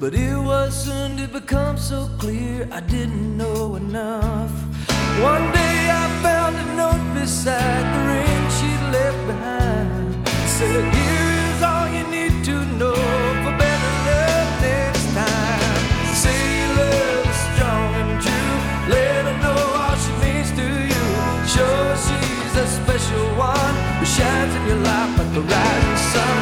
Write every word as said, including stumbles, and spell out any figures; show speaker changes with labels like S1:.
S1: but it was soon to become so clear I didn't know enough. One day I found a note beside the ring she'd left behind. It said, here is all you need to know for better love next time. Say your love is strong and true, let her know all she means to you. Show her she's a special one who shines in your life like the rising sun.